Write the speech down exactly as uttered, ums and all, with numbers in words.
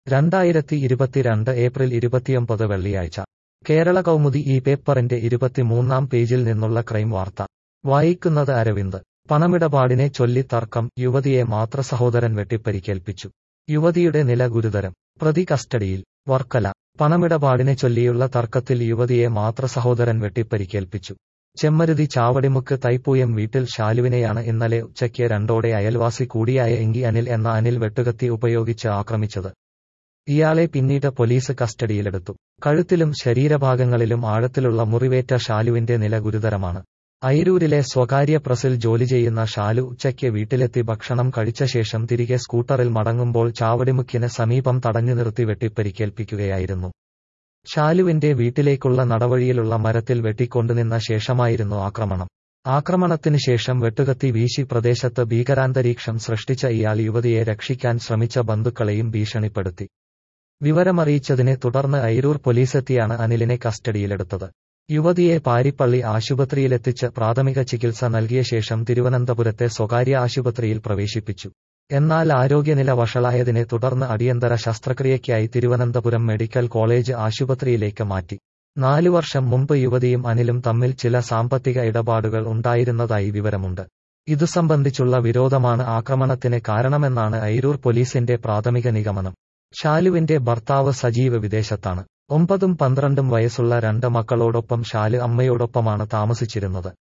രണ്ടായിരത്തി ഇരുപത്തിരണ്ട് ഏപ്രിൽ ഇരുപത്തിയൊമ്പത് വെള്ളിയാഴ്ച കേരള കൗമുദി ഈ പേപ്പറിന്റെ ഇരുപത്തിമൂന്നാം പേജിൽ നിന്നുള്ള ക്രൈം വാർത്ത വായിക്കുന്നത് അരവിന്ദ്. പണമിടപാടിനെ ചൊല്ലി തർക്കം, യുവതിയെ മാതൃസഹോദരൻ വെട്ടിപ്പരിക്കേൽപ്പിച്ചു. യുവതിയുടെ നില ഗുരുതരം. പ്രതി കസ്റ്റഡിയിൽ. വർക്കല. പണമിടപാടിനെ ചൊല്ലിയുള്ള തർക്കത്തിൽ യുവതിയെ മാതൃസഹോദരൻ വെട്ടിപ്പരിക്കേൽപ്പിച്ചു. ചെമ്മരുതി ചാവടിമുക്ക് തൈപ്പൂയം വീട്ടിൽ ശാലുവിനെയാണ് ഇന്നലെ ഉച്ചയ്ക്ക് രണ്ടോടെ അയൽവാസി കൂടിയായ എങ്കി അനിൽ എന്ന അനിൽ വെട്ടുകത്തി ഉപയോഗിച്ച് ആക്രമിച്ചത്. ഇയാളെ പിന്നീട് പോലീസ് കസ്റ്റഡിയിലെടുത്തു. കഴുത്തിലും ശരീരഭാഗങ്ങളിലും ആഴത്തിലുള്ള മുറിവേറ്റ ശാലുവിന്റെ നില ഗുരുതരമാണ്. അയിരൂരിലെ സ്വകാര്യ പ്രസിൽ ജോലി ചെയ്യുന്ന ഷാലു ഉച്ചയ്ക്ക് വീട്ടിലെത്തി ഭക്ഷണം കഴിച്ച ശേഷം തിരികെ സ്കൂട്ടറിൽ മടങ്ങുമ്പോൾ ചാവടിമുക്കിന് സമീപം തടഞ്ഞു നിർത്തി വെട്ടിപ്പരിക്കേൽപ്പിക്കുകയായിരുന്നു. ഷാലുവിന്റെ വീട്ടിലേക്കുള്ള നടവഴിയിലുള്ള മരത്തിൽ വെട്ടിക്കൊണ്ടുനിന്ന ശേഷമായിരുന്നു ആക്രമണം. ആക്രമണത്തിന് ശേഷം വെട്ടുകത്തി വീശി പ്രദേശത്ത് ഭീകരാന്തരീക്ഷം സൃഷ്ടിച്ച ഇയാൾ യുവതിയെ രക്ഷിക്കാൻ ശ്രമിച്ച ബന്ധുക്കളെയും ഭീഷണിപ്പെടുത്തി. വിവരമറിയിച്ചതിനെ തുടർന്ന് അയിരൂർ പോലീസെത്തിയാണ് അനിലിനെ കസ്റ്റഡിയിലെടുത്തത്. യുവതിയെ പാരിപ്പള്ളി ആശുപത്രിയിലെത്തിച്ച് പ്രാഥമിക ചികിത്സ നൽകിയ ശേഷം തിരുവനന്തപുരത്തെ സ്വകാര്യ ആശുപത്രിയിൽ പ്രവേശിപ്പിച്ചു. എന്നാൽ ആരോഗ്യനില വഷളായതിനെ തുടർന്ന് അടിയന്തര ശസ്ത്രക്രിയയ്ക്കായി തിരുവനന്തപുരം മെഡിക്കൽ കോളേജ് ആശുപത്രിയിലേക്ക് മാറ്റി. നാലു വർഷം മുമ്പ് യുവതിയും അനിലും തമ്മിൽ ചില സാമ്പത്തിക ഇടപാടുകൾ ഉണ്ടായിരുന്നതായി വിവരമുണ്ട്. ഇതു സംബന്ധിച്ചുള്ള വിരോധമാണ് ആക്രമണത്തിന് കാരണമെന്നാണ് അയിരൂർ പോലീസിന്റെ പ്രാഥമിക നിഗമനം. ഷാലുവിന്റെ ഭർത്താവ് സജീവ് വിദേശത്താണ്. ഒമ്പതും പന്ത്രണ്ടും വയസ്സുള്ള രണ്ട് മക്കളോടൊപ്പം ഷാല് അമ്മയോടൊപ്പമാണ് താമസിച്ചിരുന്നത്.